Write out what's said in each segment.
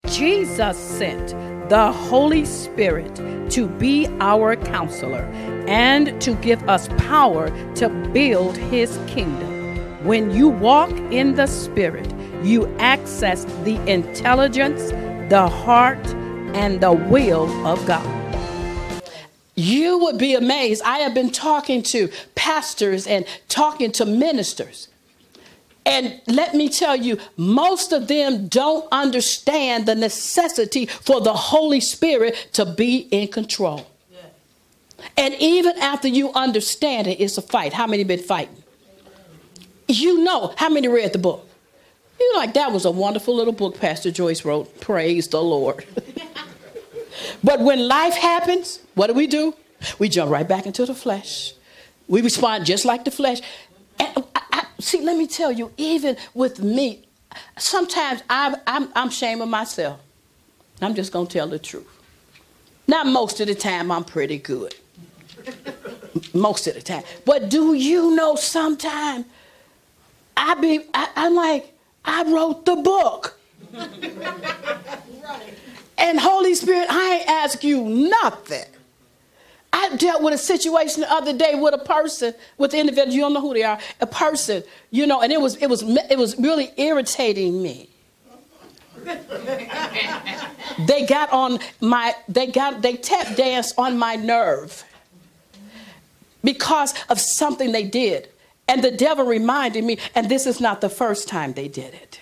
Jesus sent the Holy Spirit to be our counselor and to give us power to build his kingdom. When you walk in the Spirit, you access the intelligence, the heart, and the will of God. You would be amazed. I have been talking to pastors and talking to ministers. And let me tell you, most of them don't understand the necessity for the Holy Spirit to be in control. Yeah. And even after you understand it, it's a fight. How many been fighting? You know, how many read the book? You're like, that was a wonderful little book Pastor Joyce wrote. Praise the Lord. But when life happens, what do? We jump right back into the flesh. We respond just like the flesh. And see, let me tell you, even with me, sometimes I'm ashamed of myself. I'm just going to tell the truth. Not most of the time, I'm pretty good. Most of the time. But do you know sometimes I'm like, I wrote the book. And Holy Spirit, I ain't ask you nothing. I dealt with a situation the other day with a person, with an individual, you don't know who they are, a person, you know, and it was really irritating me. They tap danced on my nerve because of something they did. And the devil reminded me, and this is not the first time they did it.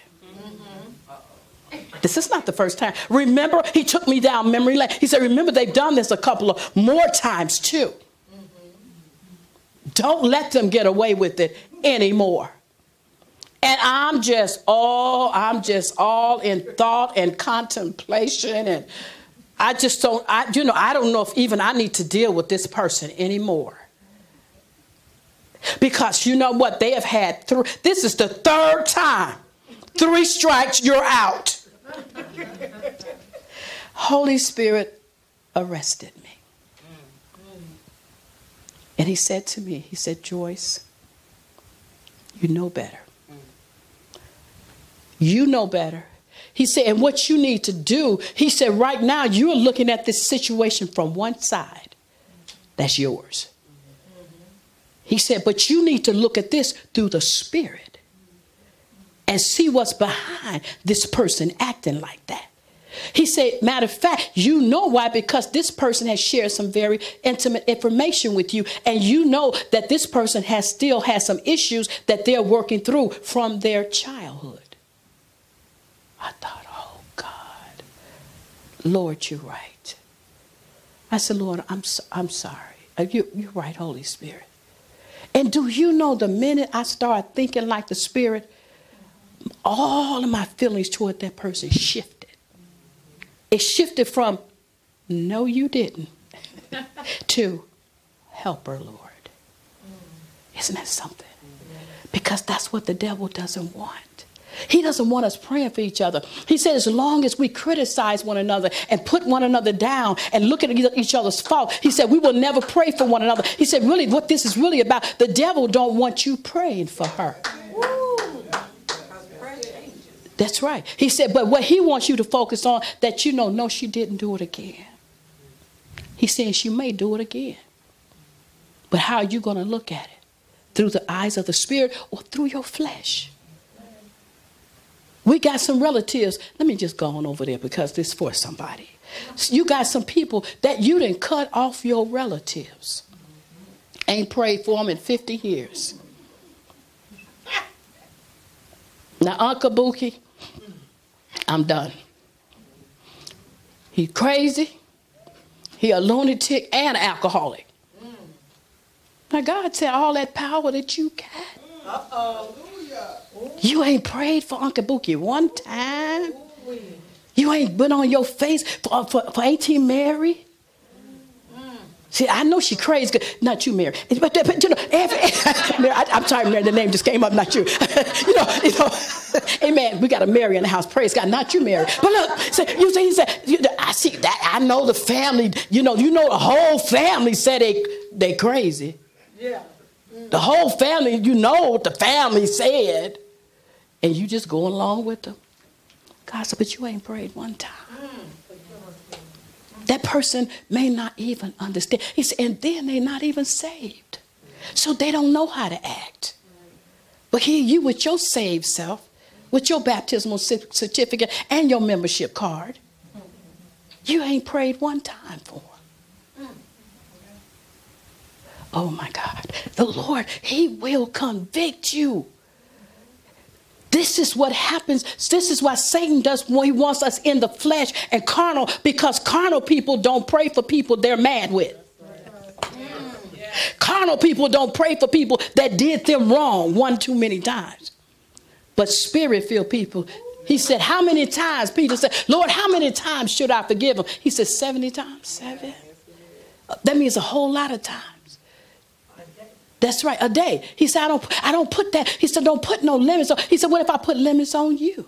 This is not the first time. Remember, he took me down memory lane. He said, remember, they've done this a couple of more times too. Don't let them get away with it anymore. And I'm just all in thought and contemplation. And I don't know if even I need to deal with this person anymore. Because you know what? They have had this is the third time. 3 strikes, you're out. Holy Spirit arrested me. And he said to me, he said, Joyce, you know better. You know better. He said, and what you need to do, he said, right now you're looking at this situation from one side. That's yours. He said, but you need to look at this through the Spirit and see what's behind this person acting like that. He said, matter of fact, you know why? Because this person has shared some very intimate information with you. And you know that this person still has some issues that they're working through from their childhood. I thought, oh God, Lord, you're right. I said, Lord, I'm sorry. You're right, Holy Spirit. And do you know the minute I started thinking like the Spirit, all of my feelings toward that person shifted. It shifted from, no, you didn't, to, help her, Lord. Isn't that something? Because that's what the devil doesn't want. He doesn't want us praying for each other. He said, as long as we criticize one another and put one another down and look at each other's fault, he said, we will never pray for one another. He said, really, what this is really about, the devil don't want you praying for her. That's right. He said, but what he wants you to focus on, that you know, no, she didn't do it again. He's saying she may do it again. But how are you going to look at it? Through the eyes of the Spirit or through your flesh? We got some relatives. Let me just go on over there because this is for somebody. You got some people that you didn't cut off your relatives. Ain't prayed for them in 50 years. Now, Uncle Buki, I'm done. He crazy. He a lunatic and alcoholic. Now, God said all that power that you got. You ain't prayed for Uncle Buki one time. You ain't been on your face for Auntie Mary. See, I know she crazy. Not you, Mary. But you know, Mary, I'm sorry, Mary. The name just came up. Not you. you know. Amen. We got a Mary in the house. Praise God. Not you, Mary. But look, he said, I see that. I know the family. You know the whole family said they crazy. Yeah. The whole family. You know what the family said, and you just going along with them. God said, but you ain't prayed one time. That person may not even understand. He said, and then they're not even saved. So they don't know how to act. But here you with your saved self, with your baptismal certificate and your membership card, you ain't prayed one time for them. Oh my God. The Lord, he will convict you. This is what happens. This is why Satan does when he wants us in the flesh and carnal, because carnal people don't pray for people they're mad with. Carnal people don't pray for people that did them wrong one too many times. But spirit-filled people, he said, how many times? Peter said, Lord, how many times should I forgive them? He said, 70 times, 7. That means a whole lot of times. That's right, a day. He said, I don't put that. He said, don't put no limits on. He said, what if I put limits on you?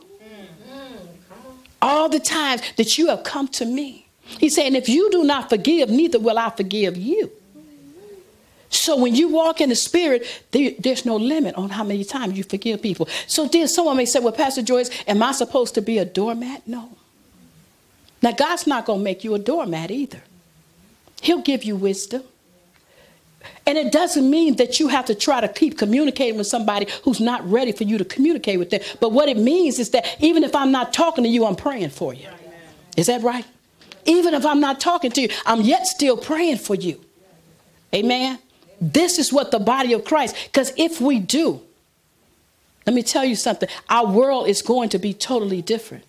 All the times that you have come to me. He said, and if you do not forgive, neither will I forgive you. So when you walk in the spirit, there's no limit on how many times you forgive people. So then someone may say, well, Pastor Joyce, am I supposed to be a doormat? No. Now, God's not going to make you a doormat either. He'll give you wisdom. And it doesn't mean that you have to try to keep communicating with somebody who's not ready for you to communicate with them. But what it means is that even if I'm not talking to you, I'm praying for you. Is that right? Even if I'm not talking to you, I'm yet still praying for you. Amen. This is what the body of Christ, because if we do, let me tell you something, our world is going to be totally different.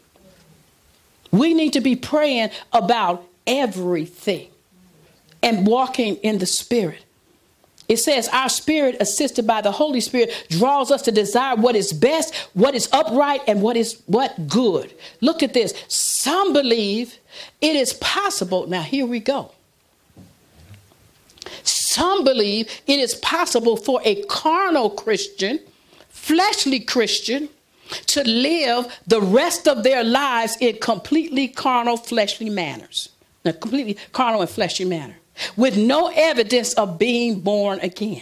We need to be praying about everything and walking in the spirit. It says our spirit, assisted by the Holy Spirit, draws us to desire what is best, what is upright, and what good. Look at this. Some believe it is possible. Now, here we go. Some believe it is possible for a carnal Christian, fleshly Christian, to live the rest of their lives in completely carnal, fleshly manners. A completely carnal and fleshly manner, with no evidence of being born again.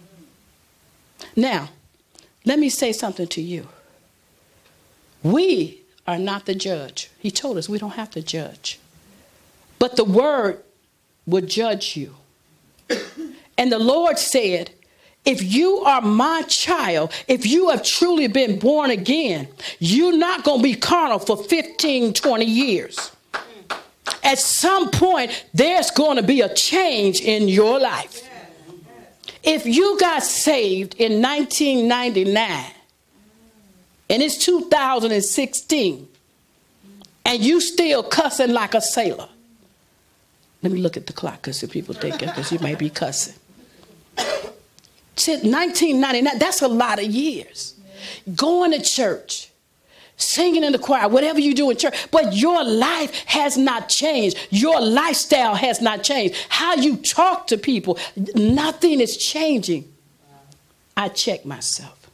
Now, let me say something to you. We are not the judge. He told us we don't have to judge. But the word will judge you. And the Lord said, if you are my child, if you have truly been born again, you're not going to be carnal for 15, 20 years. At some point, there's going to be a change in your life. If you got saved in 1999 and it's 2016 and you still cussing like a sailor. Let me look at the clock because people think because you may be cussing. Since 1999, that's a lot of years. Going to church, singing in the choir, whatever you do in church, but your life has not changed. Your lifestyle has not changed. How you talk to people, nothing is changing. I check myself.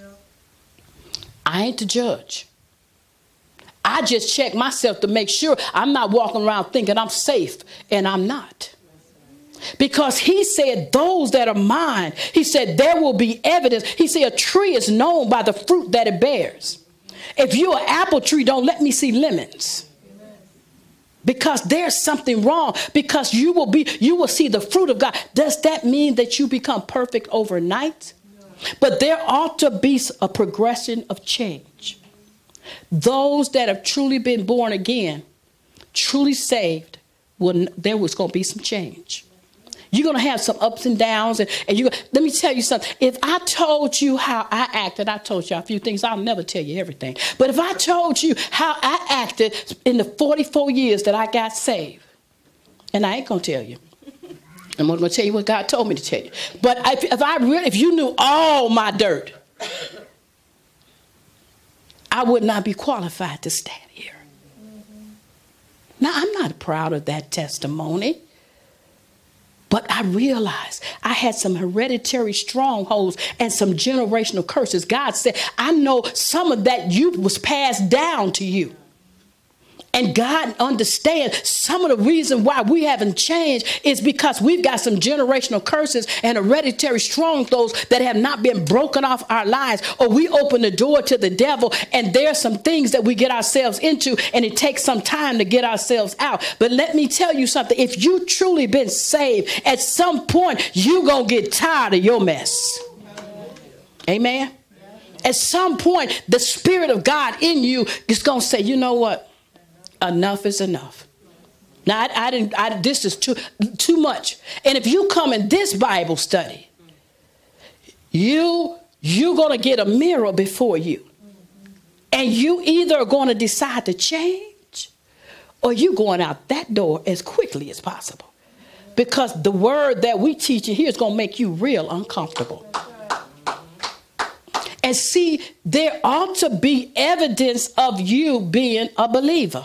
I ain't the judge. I just check myself to make sure I'm not walking around thinking I'm safe, and I'm not. Because he said, those that are mine, he said, there will be evidence. He said, a tree is known by the fruit that it bears. If you're an apple tree, don't let me see lemons. Because there's something wrong. Because you will see the fruit of God. Does that mean that you become perfect overnight? But there ought to be a progression of change. Those that have truly been born again, truly saved, there was going to be some change. You're going to have some ups and downs. And let me tell you something. If I told you how I acted, I told you a few things. I'll never tell you everything. But if I told you how I acted in the 44 years that I got saved, and I ain't going to tell you. I'm going to tell you what God told me to tell you. But if you knew all my dirt, I would not be qualified to stand here. Now, I'm not proud of that testimony. But I realized I had some hereditary strongholds and some generational curses. God said, I know some of that was passed down to you. And God understands some of the reason why we haven't changed is because we've got some generational curses and hereditary strongholds that have not been broken off our lives, or we open the door to the devil, and there are some things that we get ourselves into, and it takes some time to get ourselves out. But let me tell you something. If you truly been saved, at some point, you're going to get tired of your mess. Amen. At some point, the Spirit of God in you is going to say, you know what? Enough is enough. Now, this is too much. And if you come in this Bible study, you're going to get a mirror before you. And you either are going to decide to change, or you're going out that door as quickly as possible. Because the word that we teach you here is going to make you real uncomfortable. And see, there ought to be evidence of you being a believer.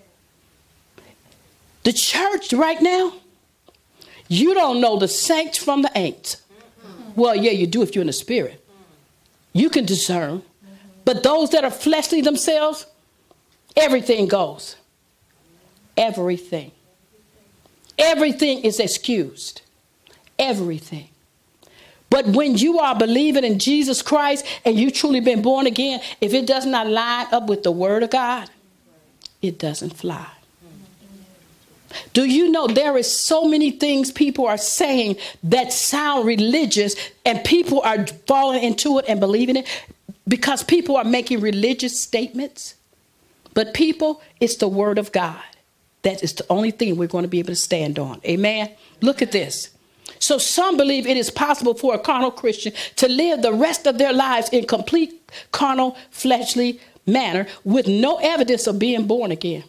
The church right now, you don't know the saints from the ain'ts. Well, yeah, you do if you're in the spirit. You can discern. But those that are fleshly themselves, everything goes. Everything. Everything is excused. Everything. But when you are believing in Jesus Christ and you truly been born again, if it does not line up with the word of God, it doesn't fly. Do you know there is so many things people are saying that sound religious, and people are falling into it and believing it because people are making religious statements? But people, it's the word of God. That is the only thing we're going to be able to stand on. Amen. Look at this. So some believe it is possible for a carnal Christian to live the rest of their lives in complete carnal, fleshly manner with no evidence of being born again.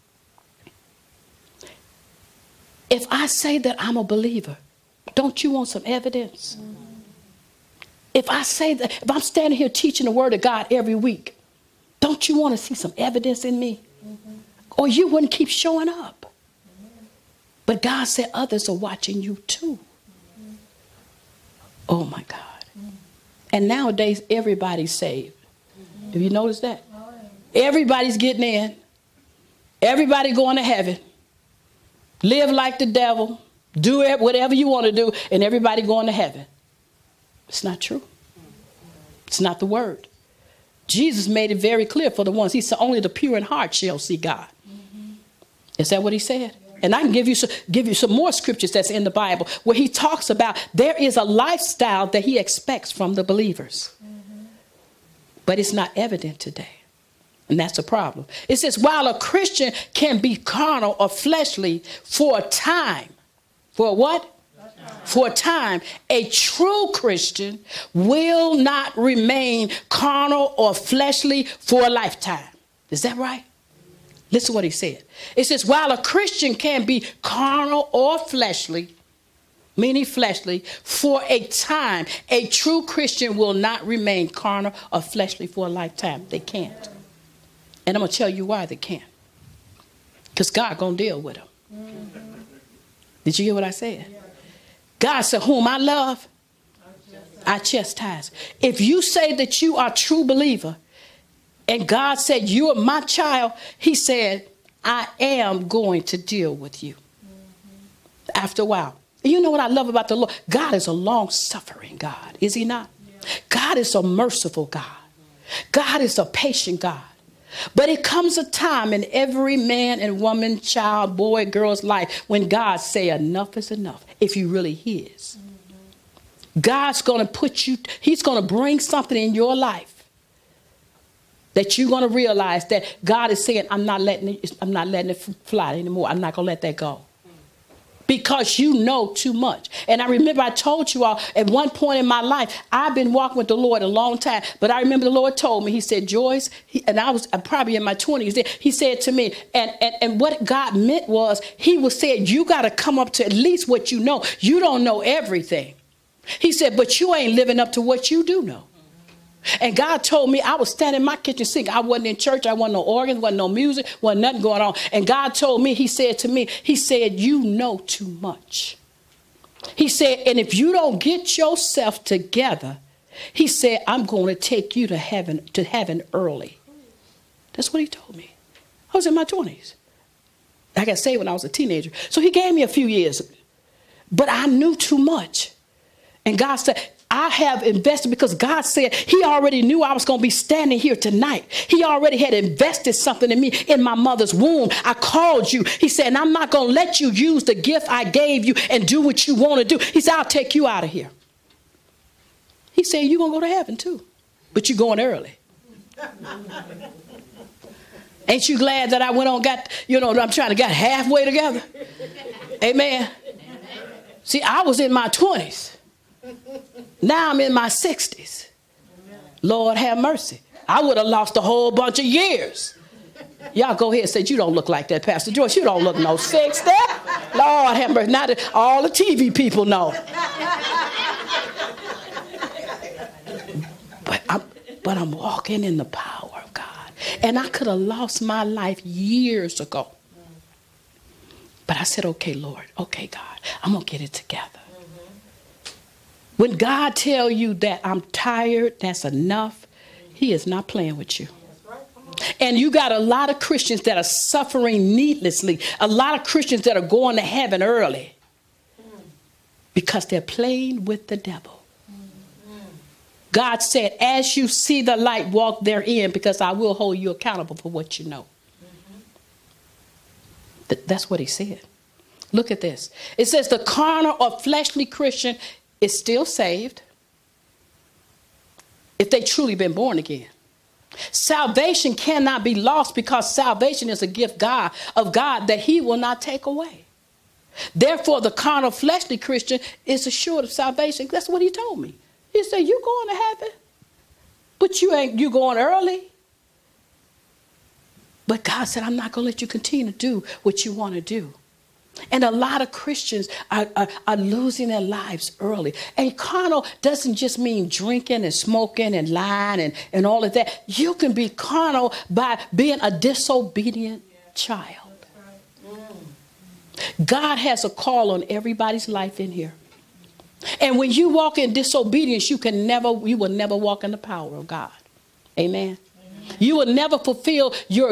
If I say that I'm a believer, don't you want some evidence? If I say that, if I'm standing here teaching the word of God every week, don't you want to see some evidence in me? Or you wouldn't keep showing up. But God said others are watching you too. Oh my God. And nowadays, everybody's saved. Have you noticed that? Everybody's getting in. Everybody going to heaven. Live like the devil. Do whatever you want to do. And everybody going to heaven. It's not true. It's not the word. Jesus made it very clear for the ones. He said only the pure in heart shall see God. Is that what he said? And I can give you some more scriptures that's in the Bible where he talks about there is a lifestyle that he expects from the believers. But it's not evident today. And that's a problem. It says, while a Christian can be carnal or fleshly for a time. For what? For a time. A true Christian will not remain carnal or fleshly for a lifetime. Is that right? Listen to what he said. It says, while a Christian can be carnal or fleshly, meaning fleshly, for a time, a true Christian will not remain carnal or fleshly for a lifetime. They can't. And I'm going to tell you why they can't. Because God going to deal with them. Did you hear what I said? God said, whom I love, I chastise. If you say that you are a true believer, and God said, you are my child, he said, I am going to deal with you. After a while. And you know what I love about the Lord? God is a long-suffering God, is he not? God is a merciful God. God is a patient God. But it comes a time in every man and woman, child, boy, girl's life when God say enough is enough, if you really his. God's going to put you, he's going to bring something in your life that you're going to realize that God is saying, I'm not letting it fly anymore. I'm not going to let that go. Because you know too much. And I remember I told you all at one point in my life, I've been walking with the Lord a long time. But I remember the Lord told me, he said, Joyce, and I was probably in my 20s. He said to me, and what God meant was, he was saying, you got to come up to at least what you know. You don't know everything. He said, but you ain't living up to what you do know. And God told me, I was standing in my kitchen sink. I wasn't in church. I wasn't no organ, wasn't no music, wasn't nothing going on. And God told me, he said to me, he said, you know too much. He said, and if you don't get yourself together, he said, I'm going to take you to heaven early. That's what he told me. I was in my 20s. I got saved when I was a teenager. So he gave me a few years. But I knew too much. And God said, I have invested, because God said he already knew I was going to be standing here tonight. He already had invested something in me in my mother's womb. I called you. He said, and I'm not going to let you use the gift I gave you and do what you want to do. He said, I'll take you out of here. He said, you're going to go to heaven too, but you're going early. Ain't you glad that I went on, I'm trying to get halfway together? Amen. See, I was in my 20s. Now I'm in my 60s. Lord have mercy. I would have lost a whole bunch of years. Y'all go ahead and say, you don't look like that, Pastor Joyce. You don't look no 60. Lord have mercy. Now that all the TV people know. But I'm walking in the power of God. And I could have lost my life years ago. But I said, okay, Lord. Okay, God. I'm going to get it together. When God tells you that I'm tired, that's enough, he is not playing with you. And you got a lot of Christians that are suffering needlessly. A lot of Christians that are going to heaven early because they're playing with the devil. God said, as you see the light, walk therein, because I will hold you accountable for what you know. That's what he said. Look at this. It says the carnal or fleshly Christian is still saved if they truly been born again. Salvation cannot be lost, because salvation is a gift of God that he will not take away. Therefore, the carnal fleshly Christian is assured of salvation. That's what he told me. He said, you going to heaven, but you going early. But God said, I'm not going to let you continue to do what you want to do. And a lot of Christians are losing their lives early. And carnal doesn't just mean drinking and smoking and lying and all of that. You can be carnal by being a disobedient child. God has a call on everybody's life in here. And when you walk in disobedience, you will never walk in the power of God. Amen. You will never fulfill your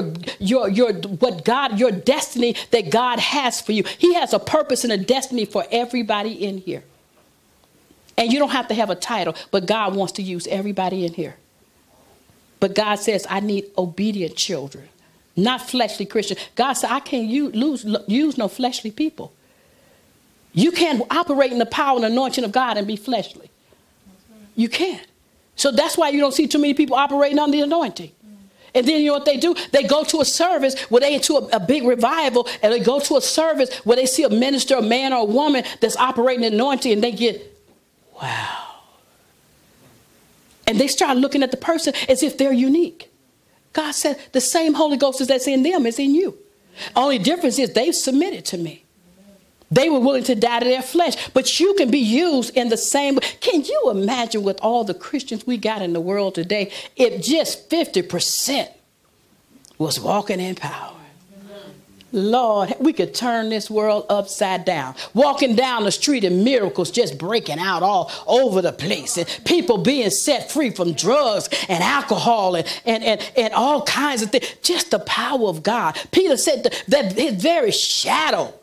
destiny that God has for you. He has a purpose and a destiny for everybody in here. And you don't have to have a title, but God wants to use everybody in here. But God says, I need obedient children, not fleshly Christians. God said, I can't use no fleshly people. You can't operate in the power and anointing of God and be fleshly. You can't. So that's why you don't see too many people operating on the anointing. And then you know what they do? They go to a service where they into a big revival, and they go to a service where they see a minister, a man or a woman that's operating in anointing, and they get, wow. And they start looking at the person as if they're unique. God said the same Holy Ghost that's in them is in you. Only difference is they've submitted to me. They were willing to die to their flesh, but you can be used in the same way. Can you imagine with all the Christians we got in the world today, if just 50% was walking in power? Lord, we could turn this world upside down. Walking down the street and miracles just breaking out all over the place. And people being set free from drugs and alcohol and all kinds of things. Just the power of God. Peter said that his very shadow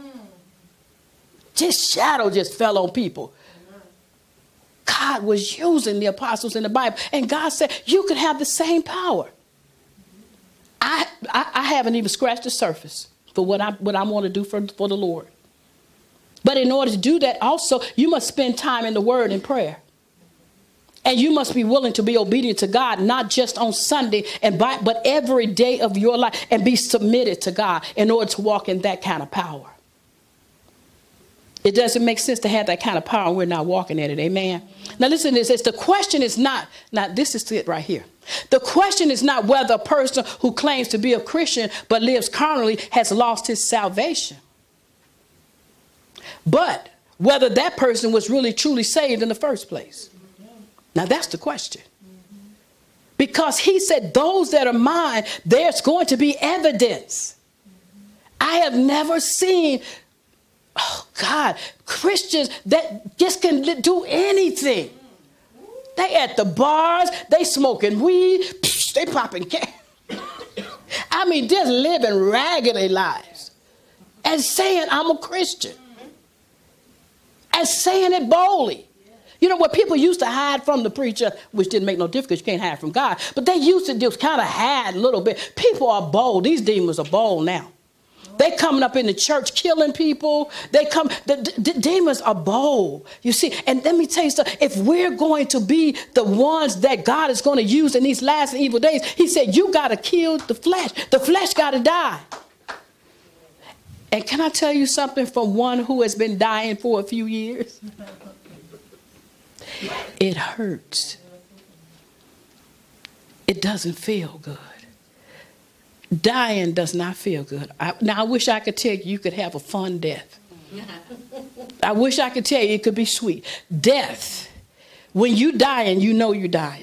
just fell on people. God was using the apostles in the Bible. And God said, you can have the same power. I haven't even scratched the surface for what I want to do for the Lord. But in order to do that, also, you must spend time in the Word and prayer. And you must be willing to be obedient to God, not just on Sunday, but every day of your life, and be submitted to God in order to walk in that kind of power. It doesn't make sense to have that kind of power and we're not walking at it. Amen. Now listen to this. The question is not, this is it right here. The question is not whether a person who claims to be a Christian but lives carnally has lost his salvation, but whether that person was really truly saved in the first place. Now that's the question. Because he said, those that are mine, there's going to be evidence. I have never seen, oh God, Christians that just can do anything. They at the bars, they smoking weed, they popping I mean, just living raggedy lives and saying, I'm a Christian. And saying it boldly. You know what, people used to hide from the preacher, which didn't make no difference because you can't hide from God. But they used to just kind of hide a little bit. People are bold. These demons are bold now. They coming up in the church killing people. The demons are bold. You see, and let me tell you something. If we're going to be the ones that God is going to use in these last and evil days, he said, you got to kill the flesh. The flesh got to die. And can I tell you something from one who has been dying for a few years? It hurts. It doesn't feel good. Dying does not feel good. Now, I wish I could tell you could have a fun death. I wish I could tell you it could be sweet. Death, when you dying, you know you're dying.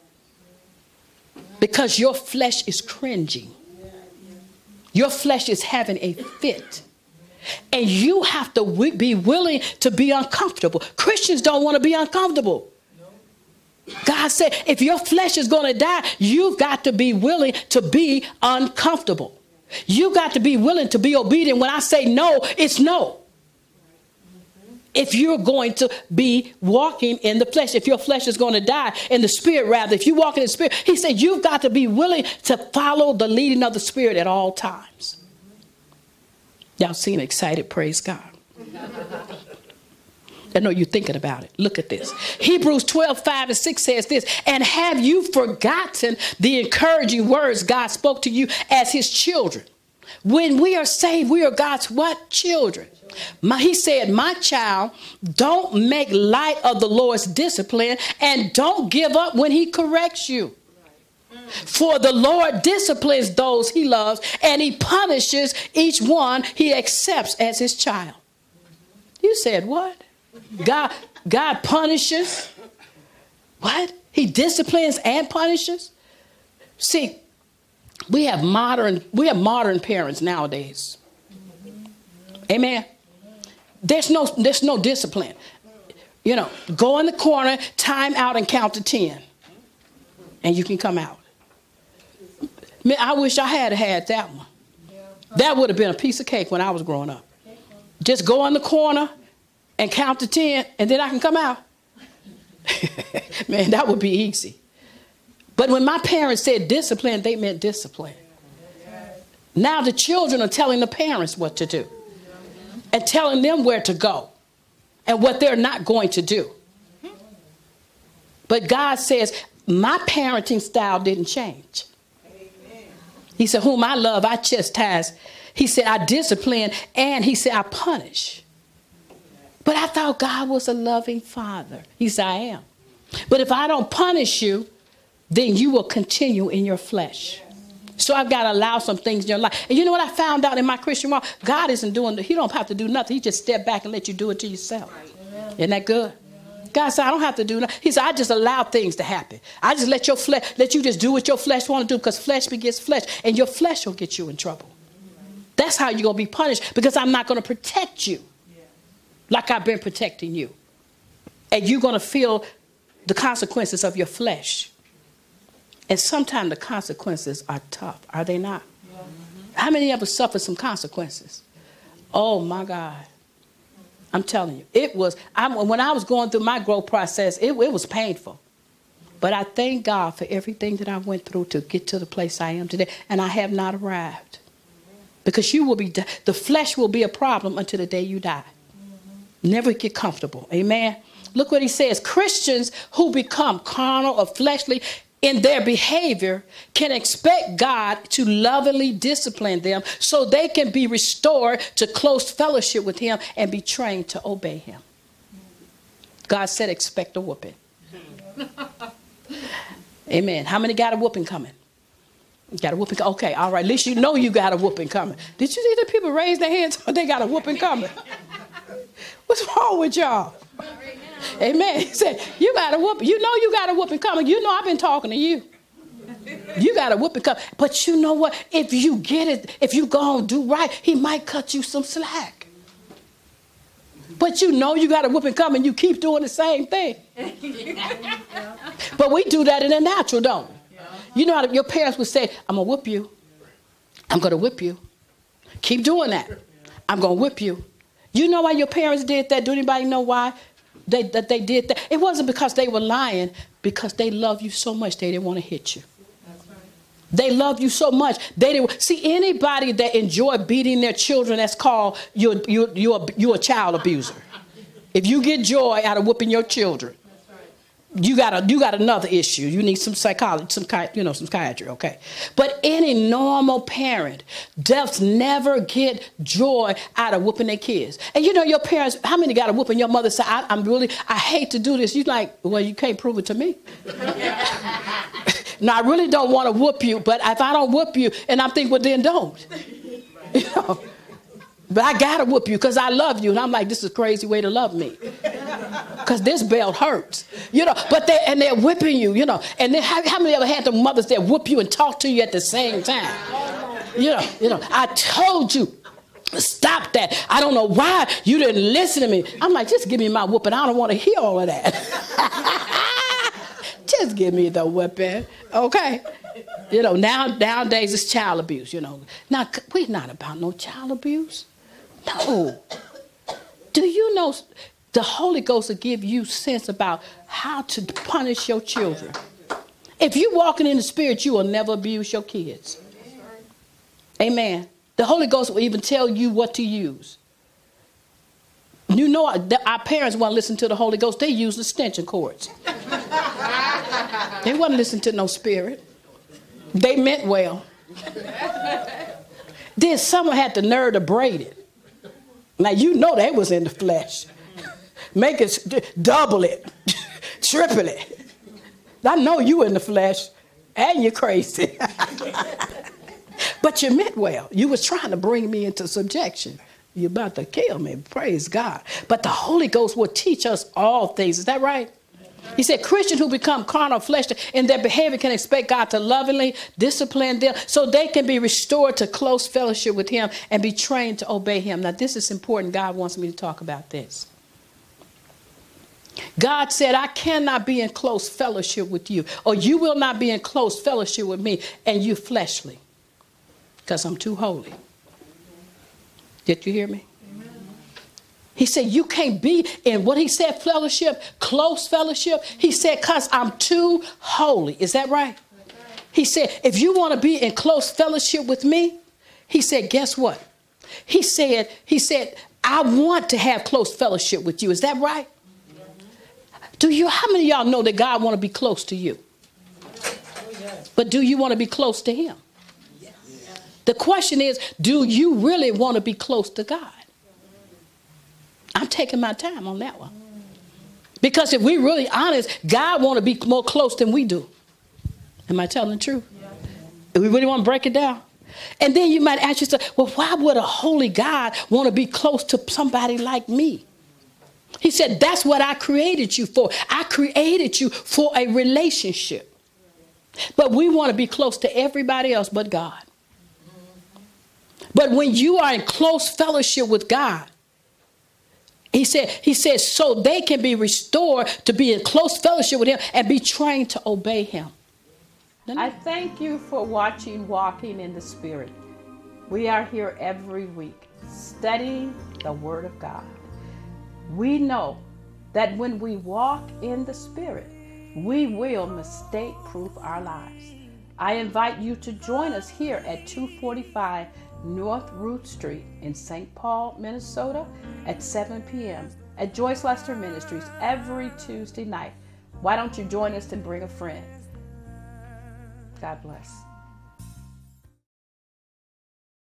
Because your flesh is cringing. Your flesh is having a fit. And you have to be willing to be uncomfortable. Christians don't want to be uncomfortable. God said, if your flesh is going to die, you've got to be willing to be uncomfortable. You got to be willing to be obedient. When I say no, it's no. If you're going to be walking in the flesh, if your flesh is going to die in the spirit, rather, if you walk in the spirit, he said, you've got to be willing to follow the leading of the spirit at all times. Y'all seem excited, praise God. I know you're thinking about it. Look at this. Hebrews 12:5-6 says this, and have you forgotten the encouraging words God spoke to you as his children? When we are saved, we are God's what? Children. He said, my child, don't make light of the Lord's discipline and don't give up when he corrects you. For the Lord disciplines those he loves and he punishes each one he accepts as his child. You said what? God punishes? What? He disciplines and punishes? See, we have modern parents nowadays. Amen. There's no discipline. You know, go in the corner, time out and count to 10. And you can come out. Man, I wish I had that one. That would have been a piece of cake when I was growing up. Just go in the corner and count to 10 and then I can come out. Man, that would be easy. But when my parents said discipline, they meant discipline. Now the children are telling the parents what to do and telling them where to go and what they're not going to do. But God says, my parenting style didn't change. He said, whom I love, I chastise. He said, I discipline, and he said, I punish. But I thought God was a loving father. He said, I am. But if I don't punish you, then you will continue in your flesh. So I've got to allow some things in your life. And you know what I found out in my Christian walk? God isn't doing, he don't have to do nothing. He just step back and let you do it to yourself. Right. Isn't that good? God said, I don't have to do nothing. He said, I just allow things to happen. I just let you just do what your flesh want to do, because flesh begets flesh, and your flesh will get you in trouble. That's how you're going to be punished, because I'm not going to protect you like I've been protecting you. And you're going to feel the consequences of your flesh. And sometimes the consequences are tough, are they not? How many of us suffer some consequences? Oh, my God. I'm telling you, it was, when I was going through my growth process, it was painful. But I thank God for everything that I went through to get to the place I am today. And I have not arrived. Because the flesh will be a problem until the day you die. Never get comfortable. Amen. Look what he says. Christians who become carnal or fleshly in their behavior can expect God to lovingly discipline them so they can be restored to close fellowship with him and be trained to obey him. God said, expect a whooping. Amen. How many got a whooping coming? You got a whooping? Okay, all right. At least you know you got a whooping coming. Did you see the people raise their hands? They got a whooping coming. What's wrong with y'all? Amen. He said, you got a whooping. You know you got a whooping coming. You know I've been talking to you. You got a whooping coming. But you know what? If you get it, if you go and do right, he might cut you some slack. But you know you got a whooping coming. You keep doing the same thing. But we do that in the natural, don't we? You know how your parents would say, I'm going to whoop you. I'm going to whip you. Keep doing that. I'm going to whip you. You know why your parents did that? Do anybody know why they did that? It wasn't because they were lying, because they love you so much they didn't want to hit you. That's right. They love you so much. They didn't see anybody that enjoy beating their children. That's called you're a child abuser. If you get joy out of whooping your children, you got another issue. You need some psychology, some psychiatry, okay? But any normal parent does never get joy out of whooping their kids. And you know your parents, how many got a whooping? Your mother said, I hate to do this. You like, well, you can't prove it to me. No, I really don't want to whoop you, but if I don't whoop you, and I'm thinking, well, then don't. You know? But I got to whoop you because I love you. And I'm like, this is a crazy way to love me. Because this belt hurts. You know, but they're whipping you, you know. And then how many ever had the mothers that whoop you and talk to you at the same time? You know, I told you, stop that. I don't know why you didn't listen to me. I'm like, just give me my whooping. I don't want to hear all of that. Just give me the whipping, okay? You know, nowadays it's child abuse, you know. Now, we're not about no child abuse. No. Do you know the Holy Ghost will give you sense about how to punish your children? If you're walking in the Spirit, you will never abuse your kids. Amen. The Holy Ghost will even tell you what to use. You know, our parents want to listen to the Holy Ghost. They use extension cords. They wasn't listening to no spirit. They meant well. Then someone had the nerve to braid it. Now, you know they was in the flesh. Make it, double it, triple it. I know you in the flesh, and you're crazy. But you meant well. You was trying to bring me into subjection. You're about to kill me, praise God. But the Holy Ghost will teach us all things. Is that right? He said Christians who become carnal flesh in their behavior can expect God to lovingly discipline them so they can be restored to close fellowship with him and be trained to obey him. Now, this is important. God wants me to talk about this. God said, I cannot be in close fellowship with you, or you will not be in close fellowship with me, and you fleshly, because I'm too holy. Did you hear me? He said, you can't be in what he said, fellowship, close fellowship. He said, because I'm too holy. Is that right? He said, if you want to be in close fellowship with me, he said, guess what? He said, I want to have close fellowship with you. Is that right? How many of y'all know that God want to be close to you? But do you want to be close to him? The question is, do you really want to be close to God? I'm taking my time on that one. Because if we're really honest, God want to be more close than we do. Am I telling the truth? If we really want to break it down. And then you might ask yourself, well, why would a holy God want to be close to somebody like me? He said, that's what I created you for. I created you for a relationship. But we want to be close to everybody else but God. But when you are in close fellowship with God, he said, so they can be restored to be in close fellowship with him and be trained to obey him. I thank you for watching Walking in the Spirit. We are here every week studying the Word of God. We know that when we walk in the Spirit, we will mistake-proof our lives. I invite you to join us here at 245 North Root Street in St. Paul, Minnesota at 7 p.m. at Joyce Lester Ministries every Tuesday night. Why don't you join us and bring a friend? God bless.